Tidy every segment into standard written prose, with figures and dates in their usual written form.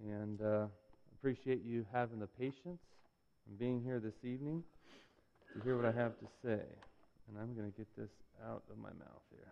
and appreciate you having the patience and being here this evening to hear what I have to say. And I'm going to get this out of my mouth here.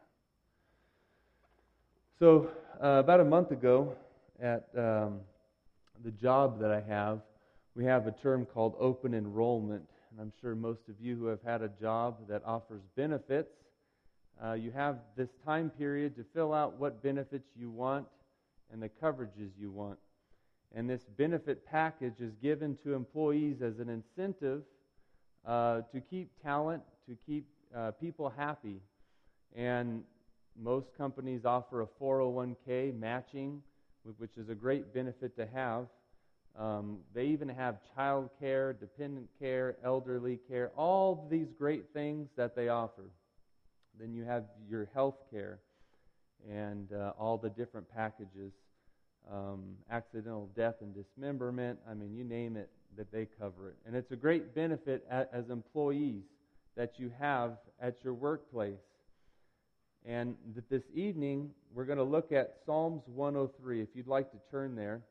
So, about a month ago, at the job that I have, we have a term called open enrollment. And I'm sure most of you who have had a job that offers benefits, you have this time period to fill out what benefits you want and the coverages you want. And this benefit package is given to employees as an incentive to keep talent, to keep people happy. And most companies offer a 401k matching, which is a great benefit to have. They even have child care, dependent care, elderly care, all these great things that they offer. Then you have your health care and all the different packages, accidental death and dismemberment, you name it, that they cover it. And it's a great benefit as employees that you have at your workplace. And this evening, we're going to look at Psalms 103, if you'd like to turn there.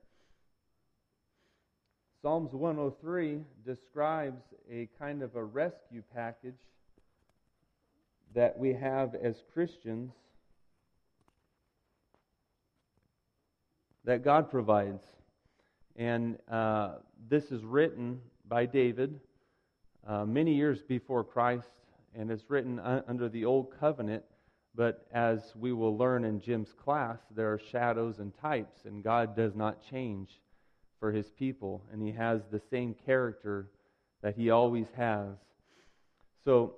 Psalms 103 describes a kind of a rescue package that we have as Christians that God provides. And this is written by David many years before Christ, and it's written under the Old Covenant. But as we will learn in Jim's class, there are shadows and types, and God does not change for His people, and He has the same character that He always has. So,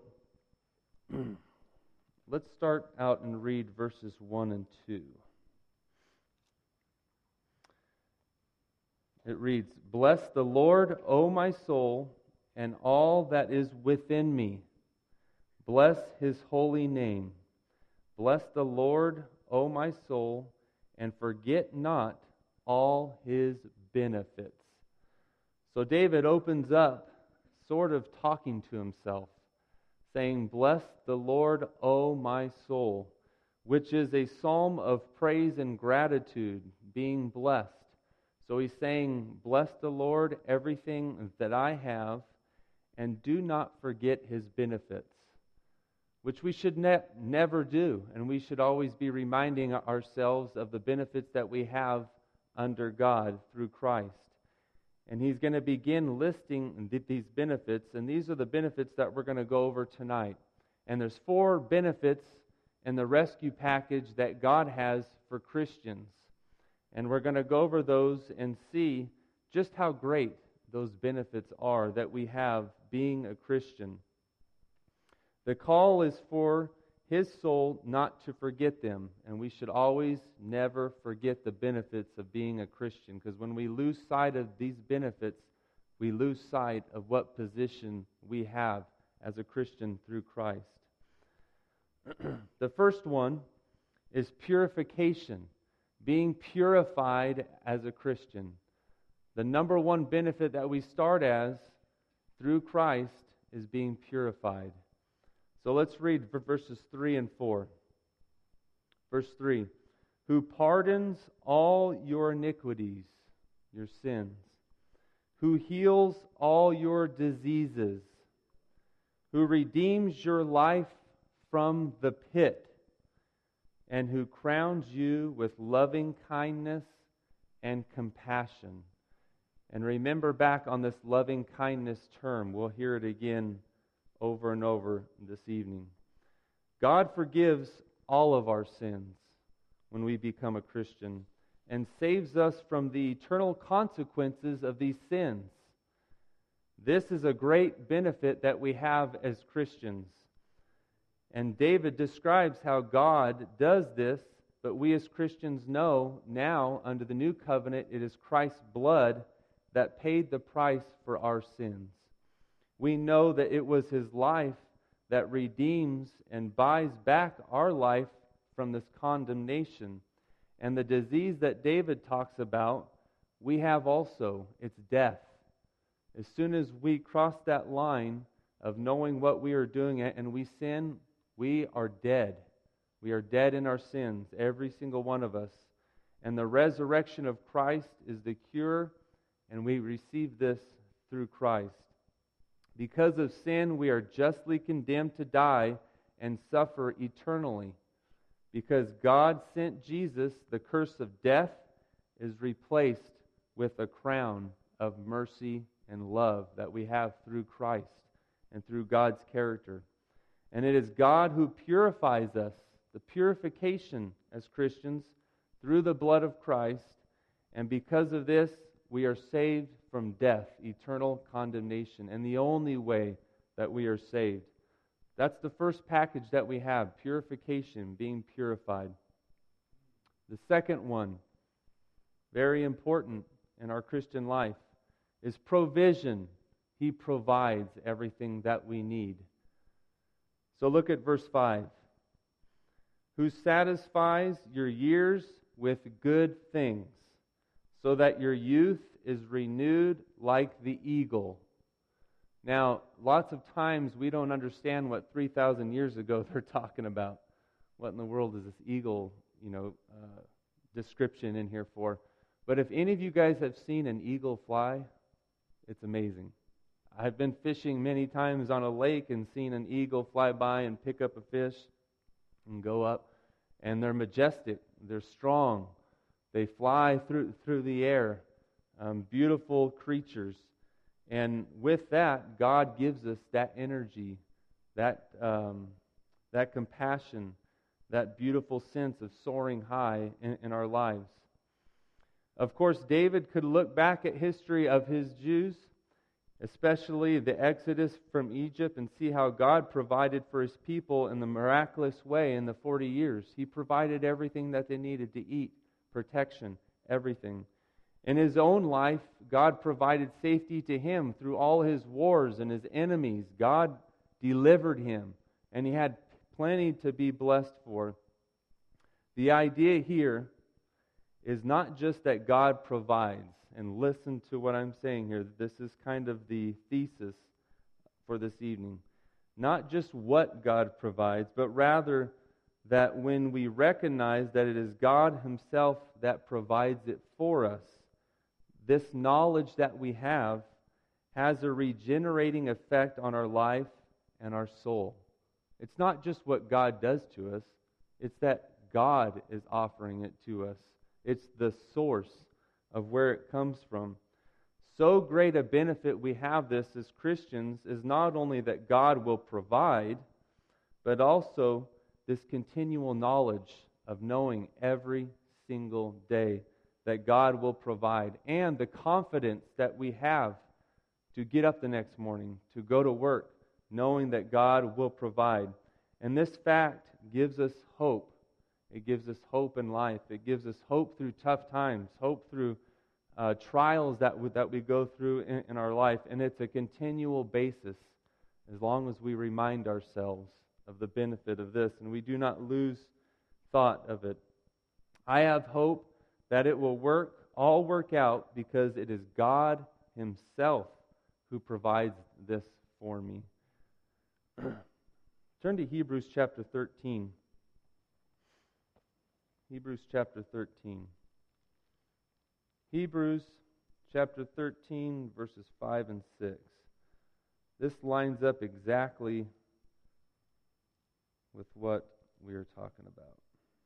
let's start out and read verses 1 and 2. It reads, "Bless the Lord, O my soul, and all that is within me. Bless His holy name. Bless the Lord, O my soul, and forget not all His benefits." So David opens up sort of talking to himself, saying, "Bless the Lord, O my soul," which is a psalm of praise and gratitude, being blessed. So he's saying, bless the Lord, everything that I have, and do not forget His benefits, which we should never do. And we should always be reminding ourselves of the benefits that we have under God through Christ. And he's going to begin listing these benefits, and these are the benefits that we're going to go over tonight. And there's 4 benefits in the rescue package that God has for Christians. And we're going to go over those and see just how great those benefits are that we have being a Christian. The call is for his soul not to forget them. And we should always never forget the benefits of being a Christian. Because when we lose sight of these benefits, we lose sight of what position we have as a Christian through Christ. The first one is purification. Being purified as a Christian. The number one benefit that we start as through Christ is being purified. So let's read verses 3 and 4. Verse 3, "Who pardons all your iniquities," your sins, "who heals all your diseases, who redeems your life from the pit, and who crowns you with loving kindness and compassion." And remember back on this loving kindness term. We'll hear it again over and over this evening. God forgives all of our sins when we become a Christian and saves us from the eternal consequences of these sins. This is a great benefit that we have as Christians. And David describes how God does this, but we as Christians know now, under the new covenant, it is Christ's blood that paid the price for our sins. We know that it was His life that redeems and buys back our life from this condemnation. And the disease that David talks about, we have also. It's death. As soon as we cross that line of knowing what we are doing and we sin, we are dead. We are dead in our sins, every single one of us. And the resurrection of Christ is the cure, and we receive this through Christ. Because of sin, we are justly condemned to die and suffer eternally. Because God sent Jesus, the curse of death is replaced with a crown of mercy and love that we have through Christ and through God's character. And it is God who purifies us, the purification as Christians, through the blood of Christ. And because of this, we are saved from death, eternal condemnation, and the only way that we are saved. That's the first package that we have, purification, being purified. The second one, very important in our Christian life, is provision. He provides everything that we need. So look at verse 5. Who satisfies your years with good things, so that your youth is renewed like the eagle. Now, lots of times we don't understand what 3,000 years ago they're talking about. What in the world is this eagle, description in here for? But if any of you guys have seen an eagle fly, it's amazing. I've been fishing many times on a lake and seen an eagle fly by and pick up a fish and go up. And they're majestic. They're strong. They fly through the air. Beautiful creatures. And with that, God gives us that energy, that compassion, that beautiful sense of soaring high in our lives. Of course, David could look back at history of his Jews, especially the Exodus from Egypt, and see how God provided for His people in the miraculous way in the 40 years. He provided everything that they needed to eat, protection, everything. In his own life, God provided safety to him through all his wars and his enemies. God delivered him, and he had plenty to be blessed for. The idea here is not just that God provides, and listen to what I'm saying here. This is kind of the thesis for this evening. Not just what God provides, but rather that when we recognize that it is God Himself that provides it for us, this knowledge that we have has a regenerating effect on our life and our soul. It's not just what God does to us, it's that God is offering it to us. It's the source of where it comes from. So great a benefit we have this as Christians is not only that God will provide, but also this continual knowledge of knowing every single day that God will provide, and the confidence that we have to get up the next morning, to go to work, knowing that God will provide. And this fact gives us hope. It gives us hope in life. It gives us hope through tough times, hope through trials that we go through in our life. And it's a continual basis as long as we remind ourselves of the benefit of this, and we do not lose thought of it. I have hope that it will all work out because it is God Himself who provides this for me. Turn to Hebrews chapter 13. Hebrews chapter 13. Hebrews chapter 13, verses 5 and 6. This lines up exactly with what we are talking about.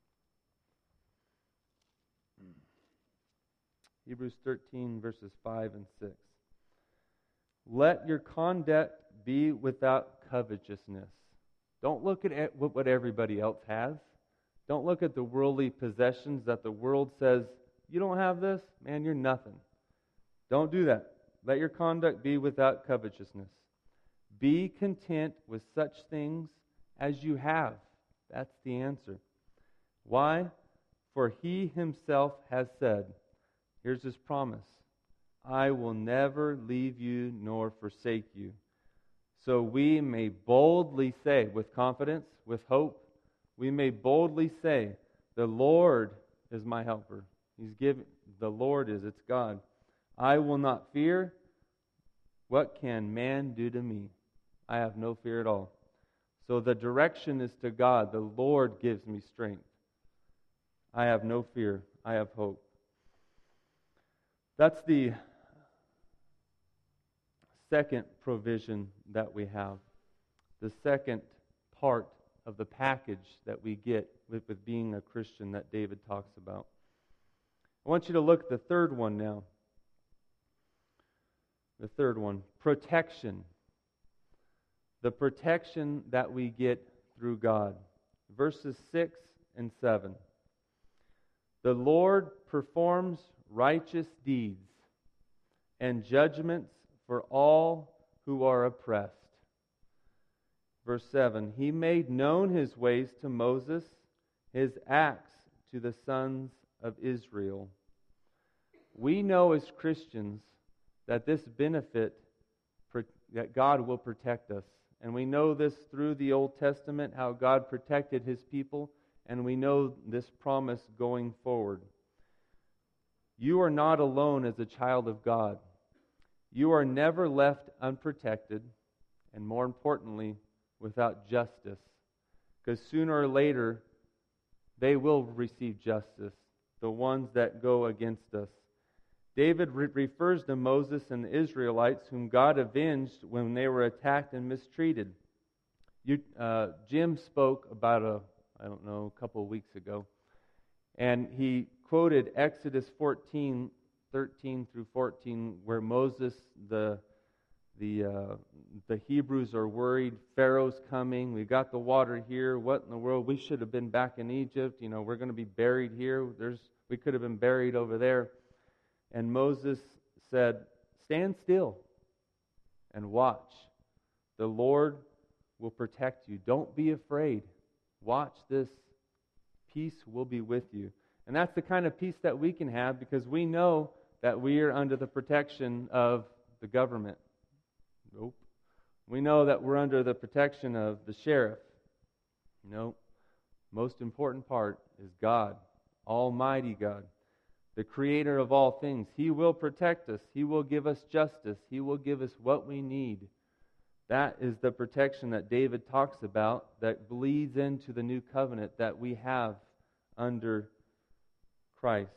Hebrews 13, verses 5 and 6. Let your conduct be without covetousness. Don't look at what everybody else has. Don't look at the worldly possessions that the world says, you don't have this? Man, you're nothing. Don't do that. Let your conduct be without covetousness. Be content with such things as you have. That's the answer. Why? For He Himself has said, here's His promise, I will never leave you nor forsake you. So we may boldly say, with confidence, with hope, we may boldly say, the Lord is my helper. It's God. I will not fear. What can man do to me? I have no fear at all. So the direction is to God. The Lord gives me strength. I have no fear. I have hope. That's the second provision that we have. The second part of the package that we get with being a Christian that David talks about. I want you to look at the third one now. The third one, protection. The protection that we get through God. Verses 6 and 7. The Lord performs righteous deeds and judgments for all who are oppressed. Verse 7, He made known His ways to Moses, His acts to the sons of Israel. We know as Christians that this benefit, that God will protect us. And we know this through the Old Testament, how God protected His people, and we know this promise going forward. You are not alone as a child of God. You are never left unprotected, and more importantly, without justice. Because sooner or later, they will receive justice, the ones that go against us. David refers to Moses and the Israelites whom God avenged when they were attacked and mistreated. Jim spoke about a couple of weeks ago, and he quoted Exodus 14, 13 through 14, where Moses, the Hebrews are worried. Pharaoh's coming. We got the water here. What in the world? We should have been back in Egypt. We're going to be buried here. We could have been buried over there. And Moses said, stand still and watch. The Lord will protect you. Don't be afraid. Watch this. Peace will be with you. And that's the kind of peace that we can have because we know that we are under the protection of the government. Nope. We know that we're under the protection of the sheriff. Nope. Most important part is God, Almighty God, the Creator of all things. He will protect us. He will give us justice. He will give us what we need. That is the protection that David talks about that bleeds into the new covenant that we have under Christ.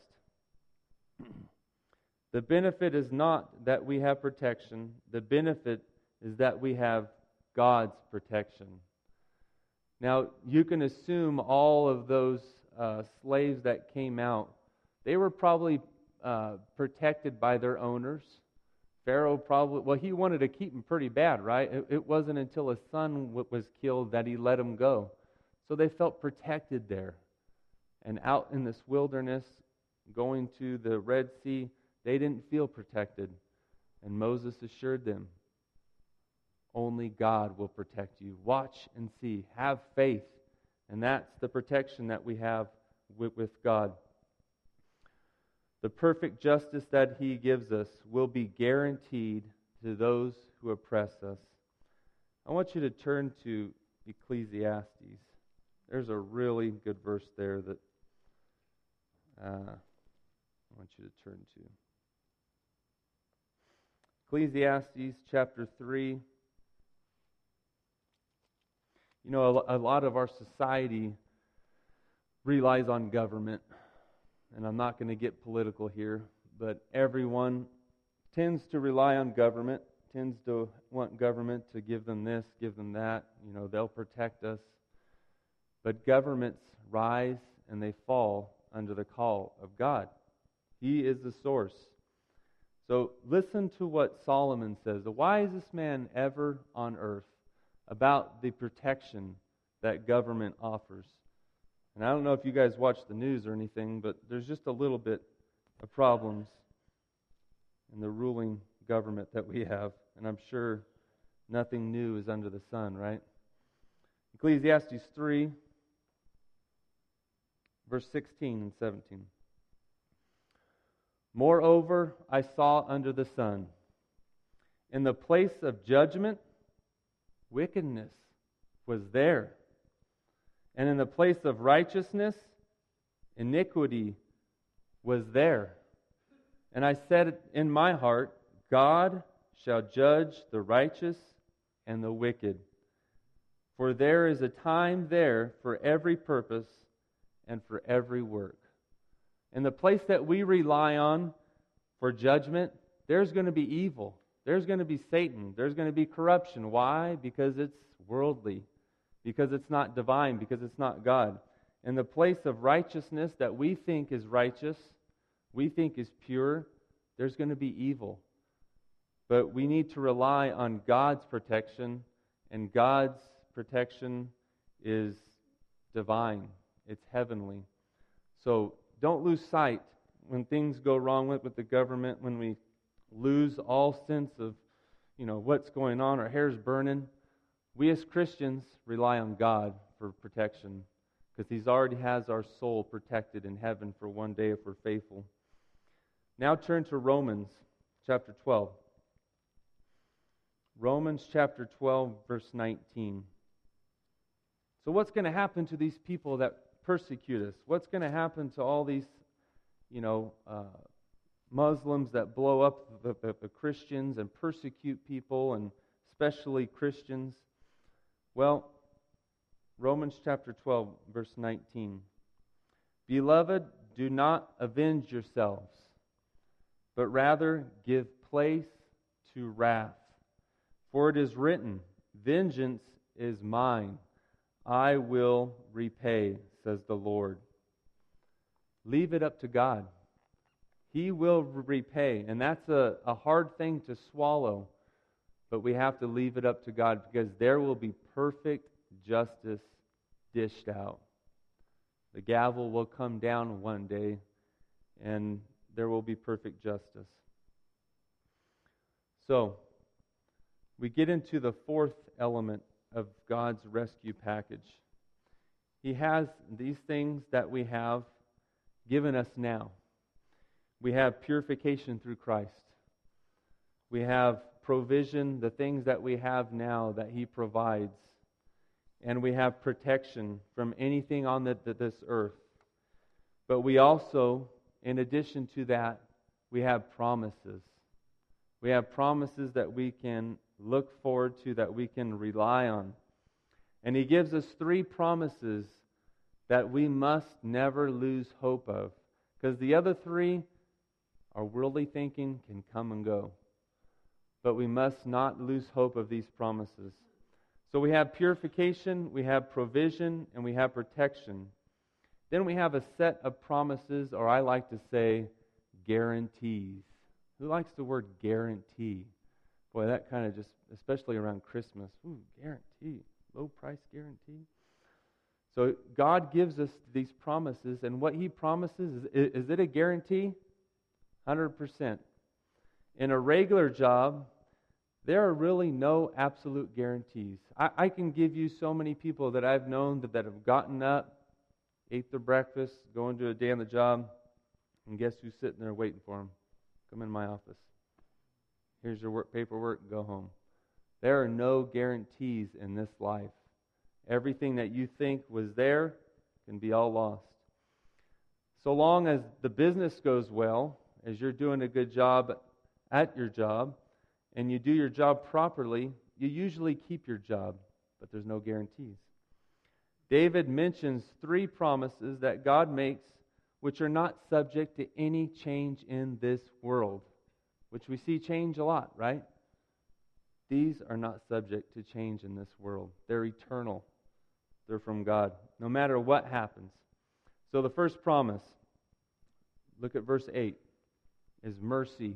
The benefit is not that we have protection. The benefit is that we have God's protection. Now, you can assume all of those slaves that came out, they were probably protected by their owners. Pharaoh probably, he wanted to keep them pretty bad, right? It wasn't until his son was killed that he let them go. So they felt protected there. And out in this wilderness, going to the Red Sea, they didn't feel protected. And Moses assured them, only God will protect you. Watch and see. Have faith. And that's the protection that we have with God. The perfect justice that He gives us will be guaranteed to those who oppress us. I want you to turn to Ecclesiastes. There's a really good verse there that I want you to turn to. Ecclesiastes chapter 3. A lot of our society relies on government. And I'm not going to get political here, but everyone tends to rely on government, tends to want government to give them this, give them that. They'll protect us. But governments rise and they fall under the call of God. He is the source. So listen to what Solomon says, the wisest man ever on earth, about the protection that government offers. And I don't know if you guys watch the news or anything, but there's just a little bit of problems in the ruling government that we have. And I'm sure nothing new is under the sun, right? Ecclesiastes 3, verse 16 and 17. Moreover, I saw under the sun, in the place of judgment, wickedness was there. And in the place of righteousness, iniquity was there. And I said in my heart, God shall judge the righteous and the wicked. For there is a time there for every purpose and for every work. And the place that we rely on for judgment, there's going to be evil. There's going to be Satan. There's going to be corruption. Why? Because it's worldly. Because it's not divine. Because it's not God. And the place of righteousness that we think is righteous, we think is pure, there's going to be evil. But we need to rely on God's protection, and God's protection is divine. It's heavenly. So don't lose sight when things go wrong with the government, when we lose all sense of, what's going on, our hair's burning. We as Christians rely on God for protection because He already has our soul protected in heaven for one day if we're faithful. Now turn to Romans chapter 12. Romans chapter 12, verse 19. So what's going to happen to these people that persecute us? What's going to happen to all these, Muslims that blow up the Christians and persecute people, and especially Christians? Well, Romans chapter 12, verse 19. Beloved, do not avenge yourselves, but rather give place to wrath. For it is written, vengeance is mine, I will repay, says the Lord. Leave it up to God. He will repay. And that's a hard thing to swallow. But we have to leave it up to God because there will be perfect justice dished out. The gavel will come down one day and there will be perfect justice. So, we get into the fourth element of God's rescue package. He has these things that we have given us now. We have purification through Christ. We have provision, the things that we have now that He provides. And we have protection from anything on this earth. But we also, in addition to that, we have promises. We have promises that we can look forward to, that we can rely on. And He gives us 3 promises that we must never lose hope of. Because the other 3, our worldly thinking can come and go. But we must not lose hope of these promises. So we have purification, we have provision, and we have protection. Then we have a set of promises, or I like to say, guarantees. Who likes the word guarantee? Boy, that kind of just, especially around Christmas, guarantee, low price guarantee. So God gives us these promises, and what He promises, is it a guarantee? 100%. In a regular job, there are really no absolute guarantees. I can give you so many people that I've known that have gotten up, ate their breakfast, going to a day on the job, and guess who's sitting there waiting for them? Come in my office. Here's your paperwork, go home. There are no guarantees in this life. Everything that you think was there can be all lost. So long as the business goes well, as you're doing a good job at your job, and you do your job properly, you usually keep your job, but there's no guarantees. David mentions 3 promises that God makes which are not subject to any change in this world, which we see change a lot, right? These are not subject to change in this world. They're eternal. They're from God, no matter what happens. So the first promise, look at verse 8, is mercy.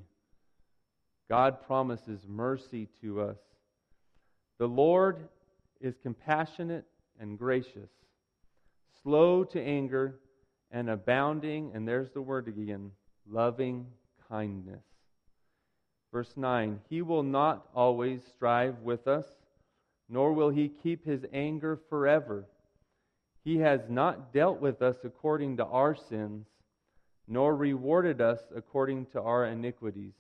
God promises mercy to us. The Lord is compassionate and gracious, slow to anger, and abounding, and there's the word again, loving kindness. Verse 9, He will not always strive with us, nor will He keep His anger forever. He has not dealt with us according to our sins, nor rewarded us according to our iniquities.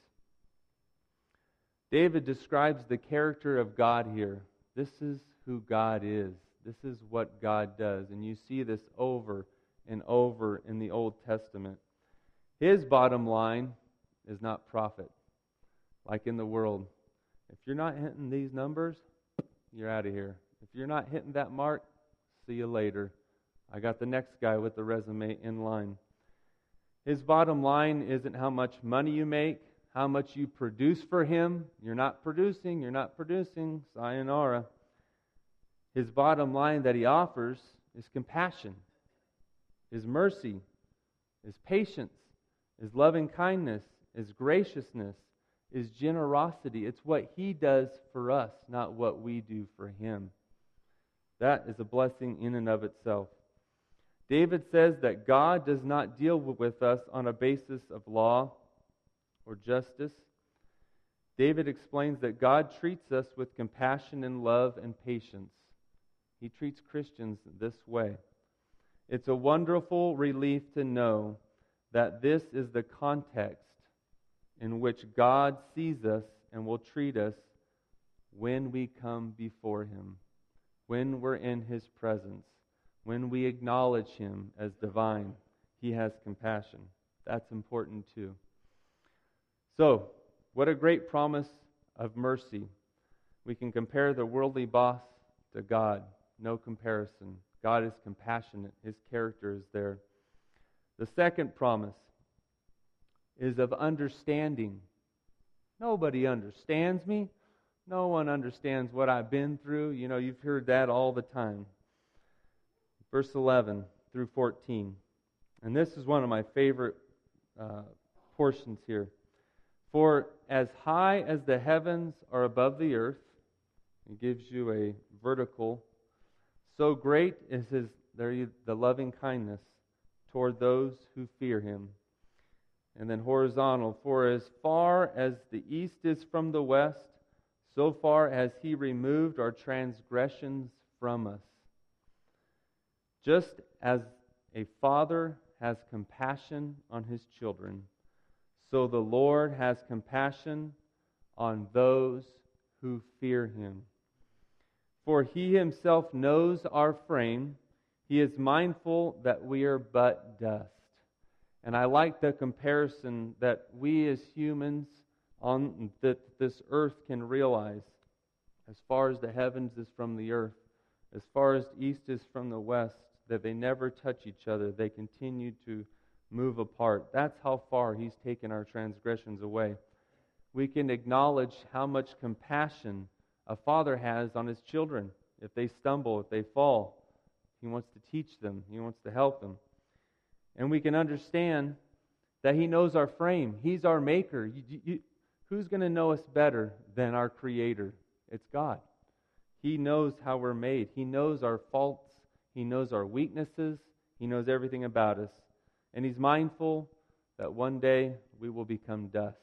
David describes the character of God here. This is who God is. This is what God does. And you see this over and over in the Old Testament. His bottom line is not profit, like in the world. If you're not hitting these numbers, you're out of here. If you're not hitting that mark, see you later. I got the next guy with the resume in line. His bottom line isn't how much money you make, how much you produce for Him. You're not producing, sayonara. His bottom line that He offers is compassion, is mercy, is patience, is loving kindness, is graciousness, is generosity. It's what He does for us, not what we do for Him. That is a blessing in and of itself. David says that God does not deal with us on a basis of law or justice. David explains that God treats us with compassion and love and patience. He treats Christians this way. It's a wonderful relief to know that this is the context in which God sees us and will treat us when we come before Him, when we're in His presence, when we acknowledge Him as divine. He has compassion. That's important too. So, what a great promise of mercy. We can compare the worldly boss to God. No comparison. God is compassionate. His character is there. The second promise is of understanding. Nobody understands me. No one understands what I've been through. You know, you've heard that all the time. Verse 11 through 14. And this is one of my favorite portions here. For as high as the heavens are above the earth, it gives you a vertical, so great is the loving kindness toward those who fear Him. And then horizontal, for as far as the east is from the west, so far has He removed our transgressions from us. Just as a father has compassion on his children, so the Lord has compassion on those who fear Him. For He Himself knows our frame. He is mindful that we are but dust. And I like the comparison that we as humans on that this earth can realize. As far as the heavens is from the earth, as far as the east is from the west, that they never touch each other. They continue to move apart. That's how far He's taken our transgressions away. We can acknowledge how much compassion a father has on his children. If they stumble, if they fall, He wants to teach them. He wants to help them. And we can understand that He knows our frame. He's our maker. Who's going to know us better than our Creator? It's God. He knows how we're made. He knows our faults. He knows our weaknesses. He knows everything about us. And He's mindful that one day we will become dust.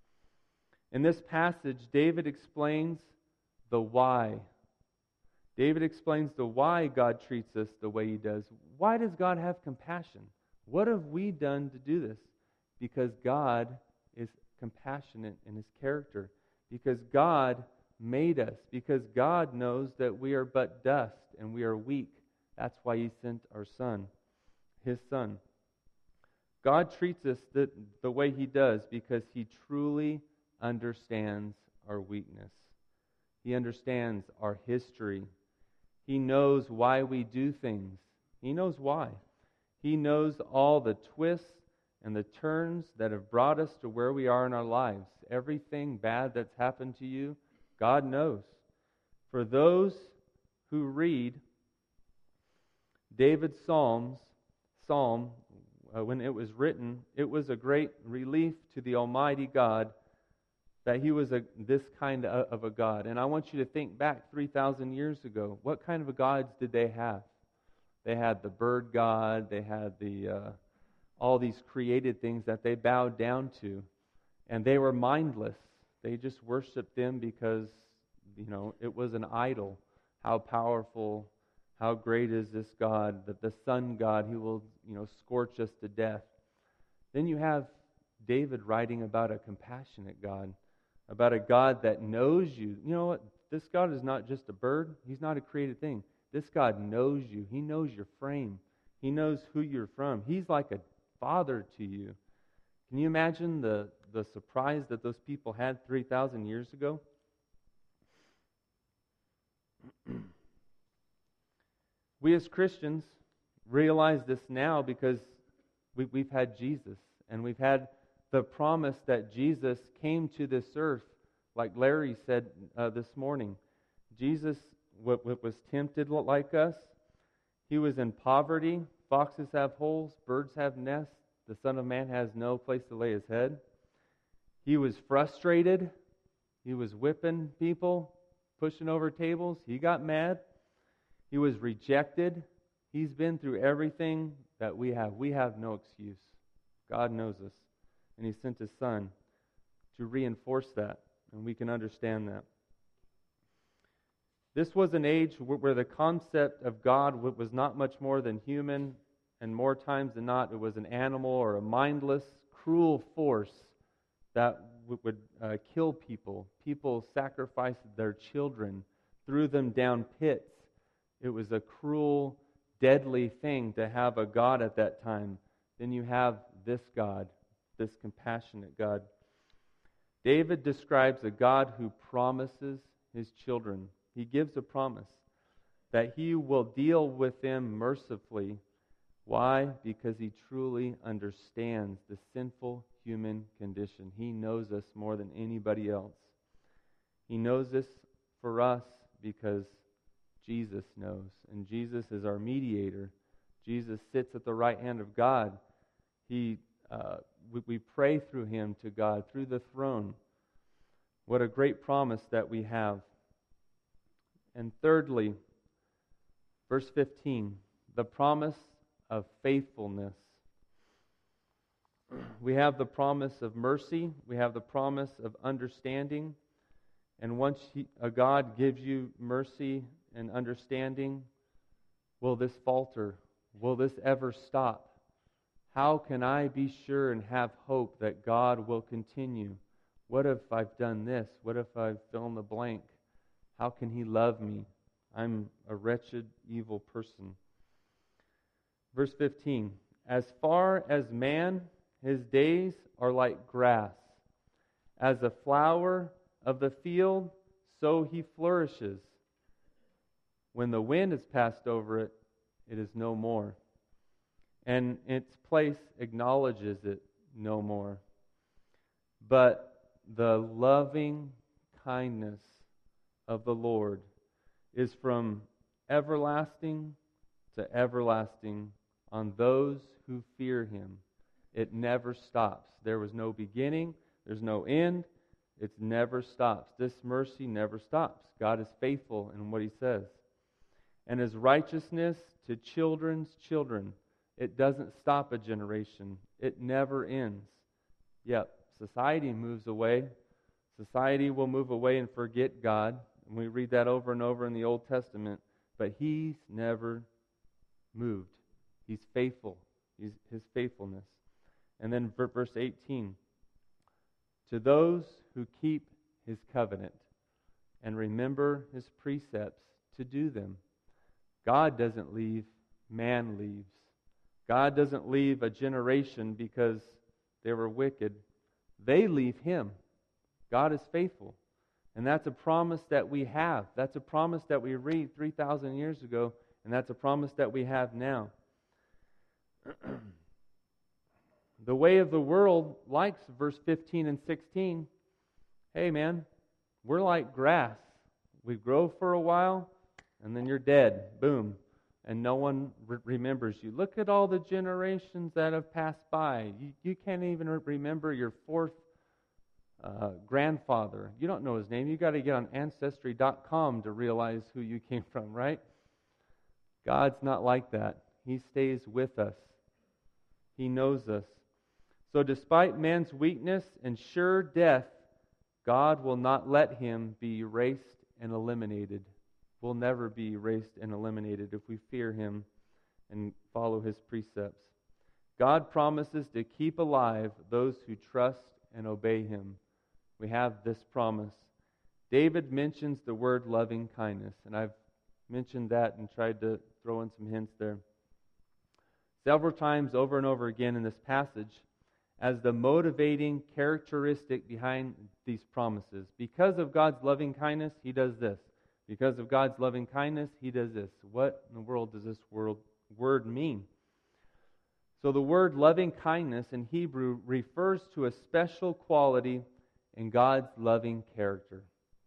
In this passage, David explains the why. David explains the why God treats us the way He does. Why does God have compassion? What have we done to do this? Because God is compassionate in His character. Because God made us. Because God knows that we are but dust and we are weak. That's why He sent our Son, His Son. God treats us the way He does because He truly understands our weakness. He understands our history. He knows why we do things. He knows why. He knows all the twists and the turns that have brought us to where we are in our lives. Everything bad that's happened to you, God knows. For those who read David's psalm, when it was written, it was a great relief to the Almighty God that He was this kind of a God. And I want you to think back 3,000 years ago. What kind of gods did they have? They had the bird god. They had all these created things that they bowed down to. And they were mindless. They just worshiped them because, it was an idol. How powerful, how great is this God, that the sun god, He will, scorch us to death. Then you have David writing about a compassionate God, about a God that knows you. You know what? This God is not just a bird. He's not a created thing. This God knows you. He knows your frame. He knows who you're from. He's like a father to you. Can you imagine the surprise that those people had 3,000 years ago? We as Christians realize this now because we've had Jesus. And we've had the promise that Jesus came to this earth, like Larry said this morning. Jesus was tempted like us. He was in poverty. Foxes have holes, birds have nests. The Son of Man has no place to lay his head. He was frustrated. He was whipping people, pushing over tables. He got mad. He was rejected. He's been through everything that we have. We have no excuse. God knows us. And He sent His Son to reinforce that. And we can understand that. This was an age where the concept of God was not much more than human, and more times than not, it was an animal or a mindless, cruel force that would kill people. People sacrificed their children, threw them down pits. It was a cruel, deadly thing to have a God at that time. Then you have this God, this compassionate God. David describes a God who promises His children. He gives a promise that He will deal with them mercifully. Why? Because He truly understands the sinful human condition. He knows us more than anybody else. He knows this for us because Jesus knows. And Jesus is our mediator. Jesus sits at the right hand of God. We pray through Him to God, through the throne. What a great promise that we have. And thirdly, verse 15, the promise of faithfulness. We have the promise of mercy. We have the promise of understanding. And once a God gives you mercy and understanding, will this falter? Will this ever stop? How can I be sure and have hope that God will continue? What if I've done this? What if I've fill in the blank? How can He love me? I'm a wretched, evil person. Verse 15, as far as man, his days are like grass. As a flower of the field, so he flourishes. When the wind has passed over it, it is no more. And its place acknowledges it no more. But the loving kindness of the Lord is from everlasting to everlasting on those who fear Him. It never stops. There was no beginning. There's no end. It never stops. This mercy never stops. God is faithful in what He says. And His righteousness to children's children. It doesn't stop a generation. It never ends. Yep, society moves away. Society will move away and forget God. And we read that over and over in the Old Testament. But He's never moved. He's faithful. His faithfulness. And then verse 18. To those who keep His covenant and remember His precepts to do them. God doesn't leave, man leaves. God doesn't leave a generation because they were wicked. They leave Him. God is faithful. And that's a promise that we have. That's a promise that we read 3,000 years ago, and that's a promise that we have now. The way of the world likes verse 15 and 16. Hey man, we're like grass. We grow for a while, and then you're dead. Boom. And no one remembers you. Look at all the generations that have passed by. You can't even remember your fourth grandfather. You don't know his name. You got to get on Ancestry.com to realize who you came from, right? God's not like that. He stays with us. He knows us. So despite man's weakness and sure death, God will not let him be erased and eliminated. We'll never be erased and eliminated if we fear Him and follow His precepts. God promises to keep alive those who trust and obey Him. We have this promise. David mentions the word loving kindness, and I've mentioned that and tried to throw in some hints there several times over and over again in this passage as the motivating characteristic behind these promises. Because of God's loving kindness, He does this. Because of God's loving kindness, He does this. What in the world does this word mean? So the word loving kindness in Hebrew refers to a special quality in God's loving character.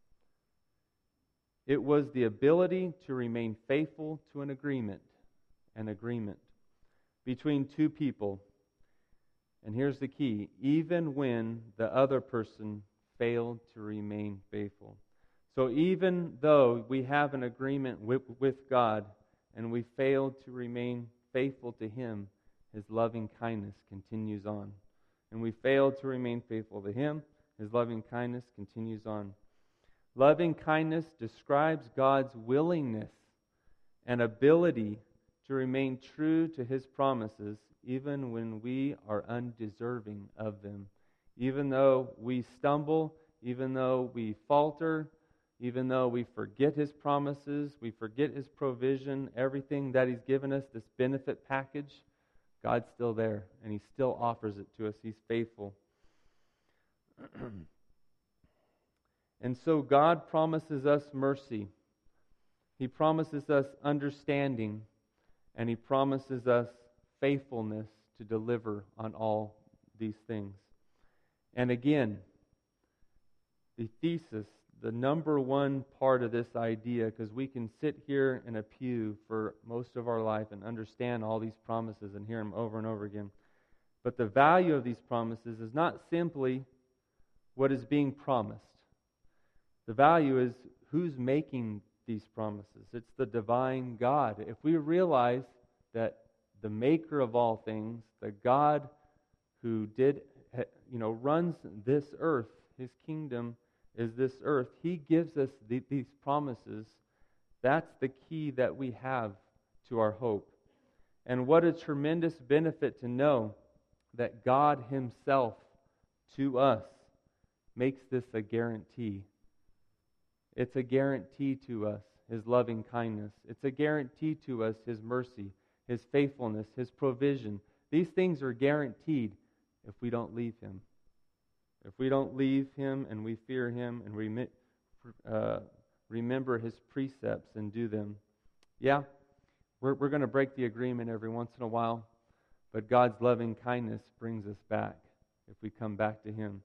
It was the ability to remain faithful to an agreement between two people. And here's the key: even when the other person failed to remain faithful. So even though we have an agreement with God and we failed to remain faithful to Him, His loving kindness continues on. And we failed to remain faithful to Him, His loving kindness continues on. Loving kindness describes God's willingness and ability to remain true to His promises even when we are undeserving of them. Even though we stumble, even though we falter, even though we forget His promises, we forget His provision, everything that He's given us, this benefit package, God's still there, and He still offers it to us. He's faithful. And so God promises us mercy. He promises us understanding, and He promises us faithfulness to deliver on all these things. And again, the thesis, the number one part of this idea, because we can sit here in a pew for most of our life and understand all these promises and hear them over and over again. But the value of these promises is not simply what is being promised. The value is who's making these promises. It's the divine God. If we realize that the maker of all things, the God who runs this earth, His kingdom is this earth, He gives us these promises. That's the key that we have to our hope. And what a tremendous benefit to know that God Himself to us makes this a guarantee. It's a guarantee to us, His loving kindness. It's a guarantee to us, His mercy, His faithfulness, His provision. These things are guaranteed if we don't leave Him. If we don't leave Him and we fear Him and remember His precepts and do them. Yeah, we're going to break the agreement every once in a while, but God's loving kindness brings us back if we come back to Him.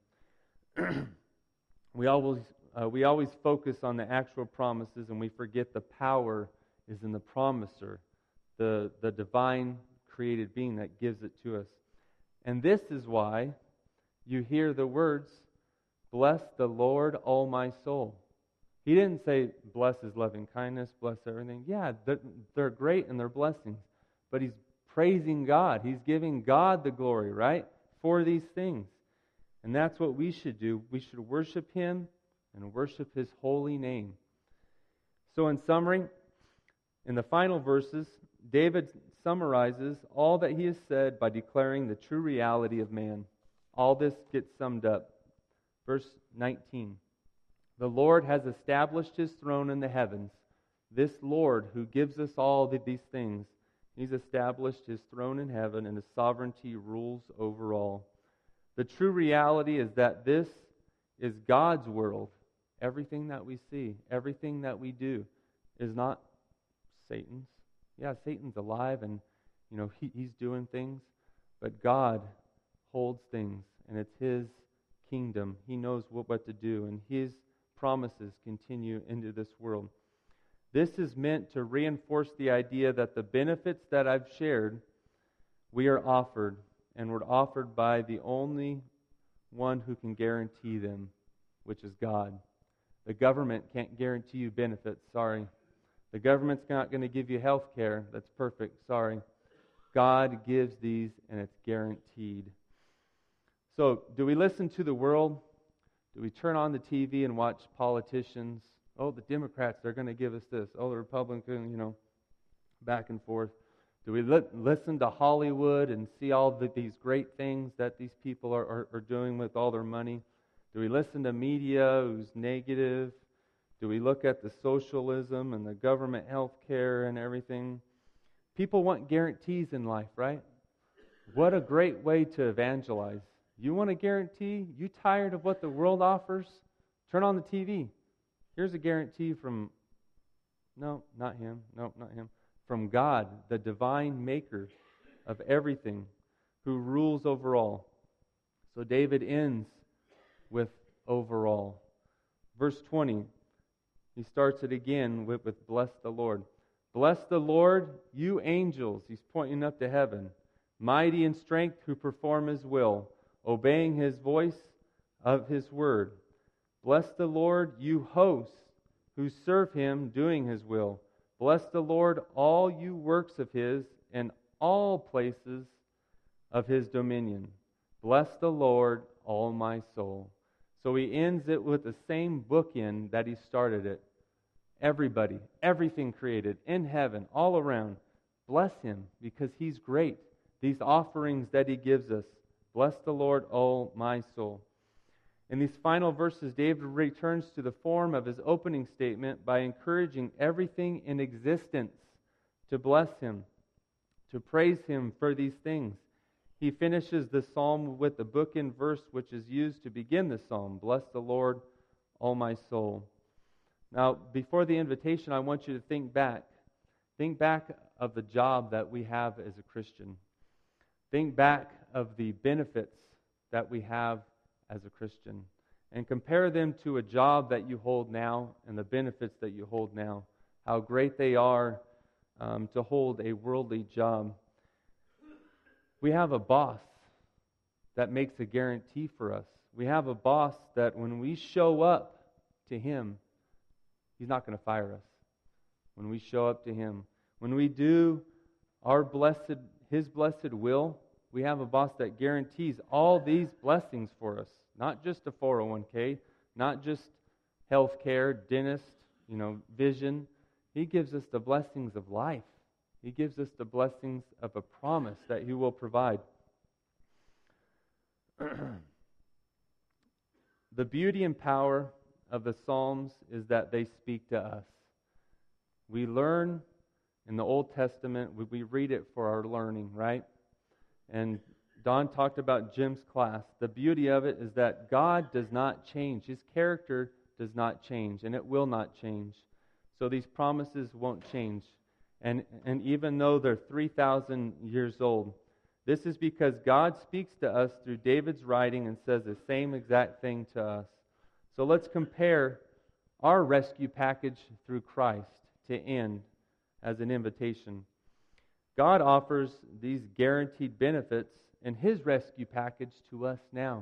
We always focus on the actual promises and we forget the power is in the promiser, the divine created being that gives it to us. And this is why you hear the words, "Bless the Lord, O my soul." He didn't say, bless His loving kindness, bless everything. Yeah, they're great and they're blessings. But He's praising God. He's giving God the glory, right, for these things. And that's what we should do. We should worship Him and worship His holy name. So in summary, in the final verses, David summarizes all that he has said by declaring the true reality of man. All this gets summed up. Verse 19. The Lord has established His throne in the heavens. This Lord who gives us all these things, He's established His throne in heaven and His sovereignty rules over all. The true reality is that this is God's world. Everything that we see, everything that we do is not Satan's. Yeah, Satan's alive and he's doing things, but God holds things and it's His kingdom. He knows what to do and His promises continue into this world. This is meant to reinforce the idea that the benefits that I've shared, we are offered, and we're offered by the only one who can guarantee them, which is God. The government can't guarantee you benefits, sorry. The government's not going to give you health care, that's perfect, sorry. God gives these and it's guaranteed. So, do we listen to the world? Do we turn on the TV and watch politicians? Oh, the Democrats, they're going to give us this. Oh, the Republicans, back and forth. Do we listen to Hollywood and see all these great things that these people are doing with all their money? Do we listen to media who's negative? Do we look at the socialism and the government health care and everything? People want guarantees in life, right? What a great way to evangelize. You want a guarantee? You tired of what the world offers? Turn on the TV. Here's a guarantee from, no, not him, from God, the divine maker of everything. who rules over all. So David ends with overall. Verse 20, he starts it again with bless the Lord. Bless the Lord, you angels, he's pointing up to heaven, mighty in strength who perform His will, obeying His voice of His word. Bless the Lord, you hosts who serve Him, doing His will. Bless the Lord, all you works of His, and all places of His dominion. Bless the Lord, all my soul. So he ends it with the same bookend that he started it. Everybody, everything created in heaven, all around, bless Him because He's great. These offerings that He gives us. Bless the Lord, all my soul. In these final verses, David returns to the form of his opening statement by encouraging everything in existence to bless Him, to praise Him for these things. He finishes the psalm with the bookend verse which is used to begin the psalm. Bless the Lord, all my soul. Now, before the invitation, I want you to think back. Think back of the job that we have as a Christian. Think back of the benefits that we have as a Christian. And compare them to a job that you hold now and the benefits that you hold now. How great they are to hold a worldly job. We have a boss that makes a guarantee for us. We have a boss that when we show up to him, he's not going to fire us. When we show up to him, when we do his blessed will, we have a boss that guarantees all these blessings for us. Not just a 401k, not just health care, dentist, vision. He gives us the blessings of life. He gives us the blessings of a promise that He will provide. The beauty and power of the Psalms is that they speak to us. We learn in the Old Testament, we read it for our learning, right? And Don talked about Jim's class. The beauty of it is that God does not change. His character does not change, and it will not change. So these promises won't change. And even though they're 3,000 years old, this is because God speaks to us through David's writing and says the same exact thing to us. So let's compare our rescue package through Christ to end as an invitation. God offers these guaranteed benefits in His rescue package to us now.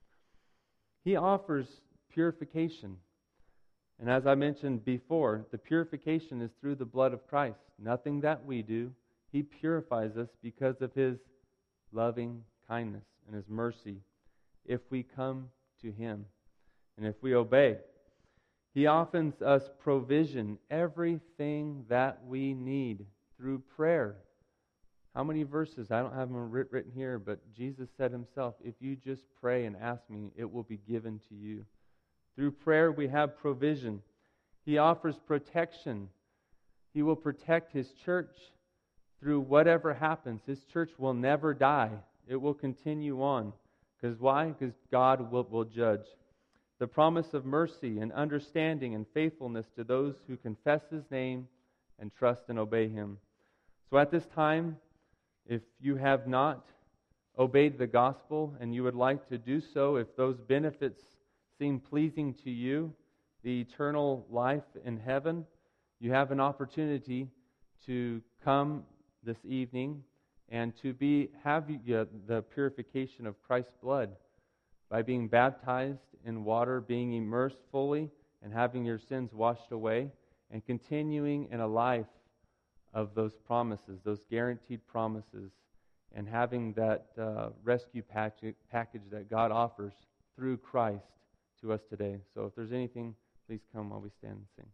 He offers purification. And as I mentioned before, the purification is through the blood of Christ. Nothing that we do. He purifies us because of His loving kindness and His mercy if we come to Him and if we obey. He offers us provision, everything that we need through prayer. How many verses? I don't have them written here, but Jesus said Himself, if you just pray and ask me, it will be given to you. Through prayer, we have provision. He offers protection. He will protect His church through whatever happens. His church will never die. It will continue on. Because why? Because God will judge. The promise of mercy and understanding and faithfulness to those who confess His name and trust and obey Him. So at this time, if you have not obeyed the gospel and you would like to do so, if those benefits seem pleasing to you, the eternal life in heaven, you have an opportunity to come this evening and to have the purification of Christ's blood by being baptized in water, being immersed fully, and having your sins washed away, and continuing in a life of those promises, those guaranteed promises, and having that rescue package that God offers through Christ to us today. So if there's anything, please come while we stand and sing.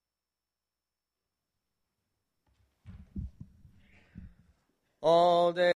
All day